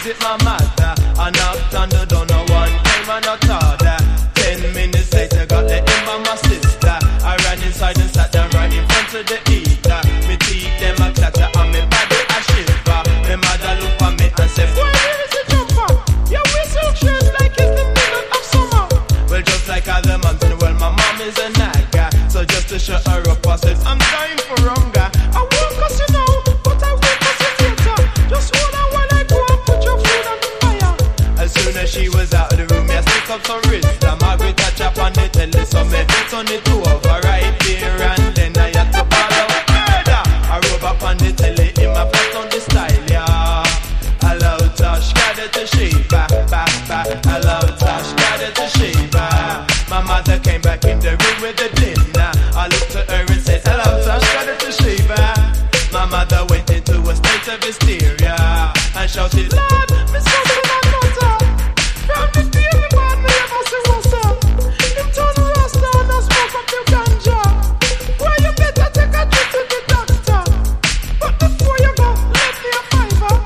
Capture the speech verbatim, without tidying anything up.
visit my mother. I knocked on the door, no one came and knocked harder. Ten minutes later, got let in by my sister. I ran inside and sat down right in front of the heater. Me teeth them a clatter and me body a shiver. Me mother look at me and say, "Boy, where is the jumper? Your whistle shows like it's the middle of summer." Well, just like other moms in the world, my mom is a nagger. So just to shut her up, I said, "I'm dying for hunger. I won't cuss you now, but I will cuss you later. Just hold on while I go and put your food on the fire." As soon as she was out of the room, I stick up some wrist. Margaret touch up on the telly, so me turn it over right there, and then I had to ball out murder. I rub up on the telly in my flat on the style, yeah. I love Tosh, got it to Sheba, ba, ba. I love Tosh, got it to Sheba. My mother came back in the room with the dinner. I looked at her and said, "Hello Tosh, got it to Sheba." My mother went into a state of hysteria and shouted, "Lord, Miss Sophie,